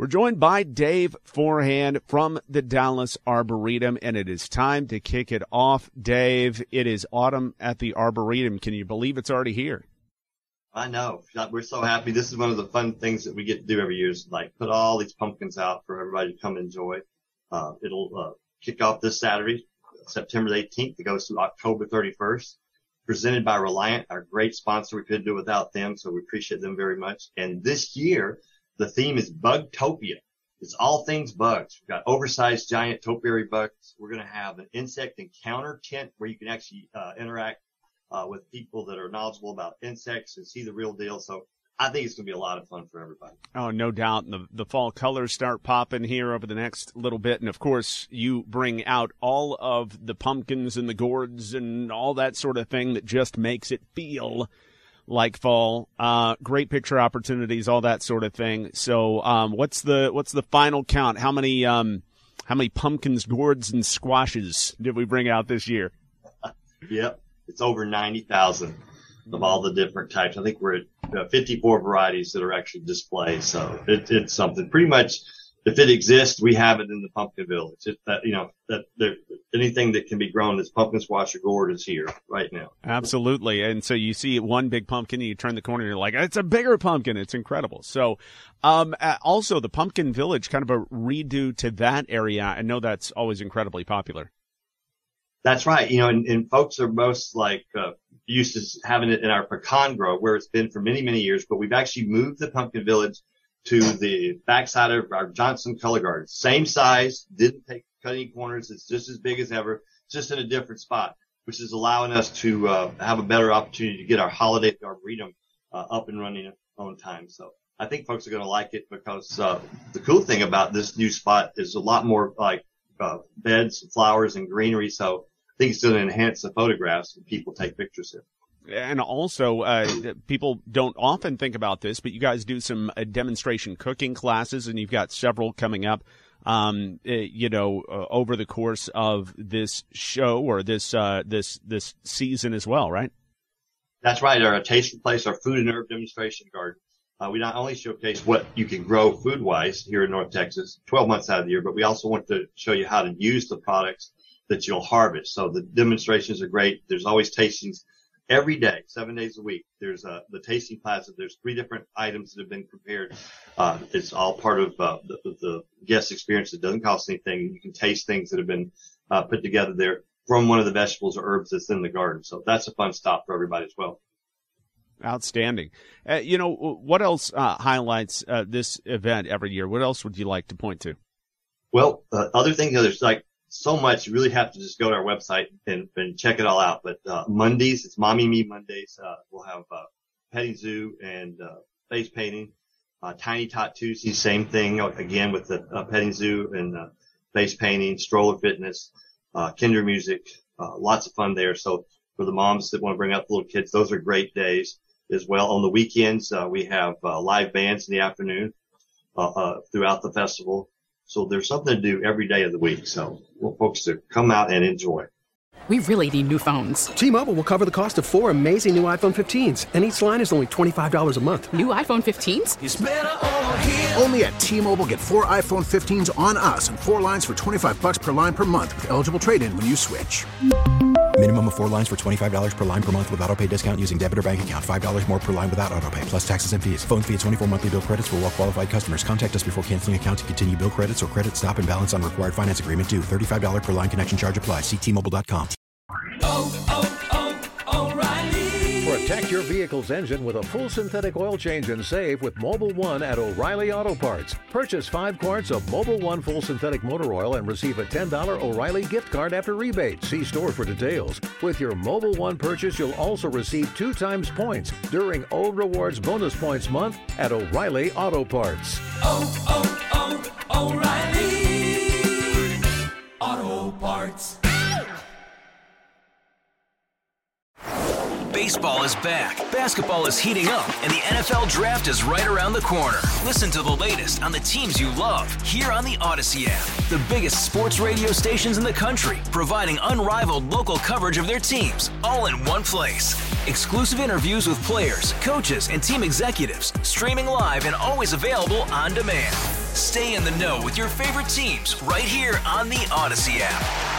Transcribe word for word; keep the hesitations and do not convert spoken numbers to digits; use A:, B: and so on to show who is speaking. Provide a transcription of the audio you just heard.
A: We're joined by Dave Forehand from the Dallas Arboretum, and it is time to kick it off. Dave, it is autumn at the Arboretum. Can you believe it's already here?
B: I know. We're so happy. This is one of the fun things that we get to do every year is like put all these pumpkins out for everybody to come enjoy. Uh, it'll uh, kick off this Saturday, September the eighteenth. It goes through October thirty-first. Presented by Reliant, our great sponsor. We couldn't do it without them, so we appreciate them very much. And this year, the theme is Bugtopia. It's all things bugs. We've got oversized giant topiary bugs. We're going to have an insect encounter tent where you can actually uh, interact uh, with people that are knowledgeable about insects and see the real deal. So I think it's going to be a lot of fun for everybody.
A: Oh, no doubt. And the, the fall colors start popping here over the next little bit. And, of course, you bring out all of the pumpkins and the gourds and all that sort of thing that just makes it feel like fall. Uh, great picture opportunities, all that sort of thing. So um, what's the what's the final count? How many um, how many pumpkins, gourds, and squashes did we bring out this year?
B: Yep, it's over ninety thousand of all the different types. I think we're at uh, fifty-four varieties that are actually displayed. So it, it's something pretty much. If it exists, we have it in the Pumpkin Village. It, that, you know, that there, anything that can be grown as pumpkin squash or gourd is here right now.
A: Absolutely. And so you see one big pumpkin, and you turn the corner, and you're like, it's a bigger pumpkin. It's incredible. So, um, also the Pumpkin Village, kind of a redo to that area. I know that's always incredibly popular.
B: That's right. You know, and, and folks are most like, uh, used to having it in our pecan grove where it's been for many, many years, but we've actually moved the Pumpkin Village to the backside of our Johnson Color Garden. Same size, didn't take cut any corners. It's just as big as ever, just in a different spot, which is allowing us to uh, have a better opportunity to get our holiday arboretum uh, up and running on time. So I think folks are going to like it because uh, the cool thing about this new spot is a lot more like uh, beds, flowers, and greenery. So I think it's going to enhance the photographs when people take pictures here.
A: And also, uh, people don't often think about this, but you guys do some uh, demonstration cooking classes, and you've got several coming up, um, uh, you know, uh, over the course of this show or this uh, this this season as well, right?
B: That's right. Our Taste and Place, our food and herb demonstration garden. Uh, we not only showcase what you can grow food-wise here in North Texas, twelve months out of the year, but we also want to show you how to use the products that you'll harvest. So the demonstrations are great. There's always tastings. Every day, seven days a week, there's uh, the tasting plaza. There's three different items that have been prepared. Uh, it's all part of uh, the, the guest experience. It doesn't cost anything. You can taste things that have been uh, put together there from one of the vegetables or herbs that's in the garden. So that's a fun stop for everybody as well.
A: Outstanding. Uh, you know, what else uh, highlights uh, this event every year? What else would you like to point to?
B: Well, uh, other things, you know, there's like so much. You really have to just go to our website and, and check it all out. But uh, Mondays, it's Mommy Me Mondays. Uh, we'll have uh, petting zoo and uh, face painting. Uh, Tiny Tot Tuesdays, same thing again with the uh, petting zoo and uh, face painting, stroller fitness, uh, kinder music. Uh, lots of fun there. So for the moms that want to bring up the little kids, those are great days as well. On the weekends, uh, we have uh, live bands in the afternoon uh, uh, throughout the festival. So there's something to do every day of the week. So we'll folks to come out and enjoy.
C: We really need new phones.
D: T-Mobile will cover the cost of four amazing new iPhone fifteens, and each line is only twenty-five dollars a month.
C: New iPhone fifteens?
E: It's better over here. Only at T-Mobile, get four iPhone fifteens on us and four lines for twenty-five bucks per line per month with eligible trade-in when you switch.
F: Minimum of four lines for twenty-five dollars per line per month with autopay discount using debit or bank account. five dollars more per line without autopay, plus taxes and fees. Phone fee at twenty-four monthly bill credits for well-qualified customers. Contact us before canceling account to continue bill credits or credit stop and balance on required finance agreement due. thirty-five dollars per line connection charge applies. See T Mobile dot com.
G: Oh, oh, oh, O'Reilly.
H: Protect your vehicle's engine with a full synthetic oil change and save with Mobil one at O'Reilly Auto Parts. Purchase five quarts of Mobil one full synthetic motor oil and receive a ten dollars O'Reilly gift card after rebate. See store for details. With your Mobil one purchase, you'll also receive two times points during O Rewards Bonus Points Month at O'Reilly Auto Parts.
G: Oh, oh, oh, O'Reilly Auto Parts.
I: Baseball is back, basketball is heating up, and the N F L Draft is right around the corner. Listen to the latest on the teams you love here on the Odyssey app. The biggest sports radio stations in the country, providing unrivaled local coverage of their teams, all in one place. Exclusive interviews with players, coaches, and team executives, streaming live and always available on demand. Stay in the know with your favorite teams right here on the Odyssey app.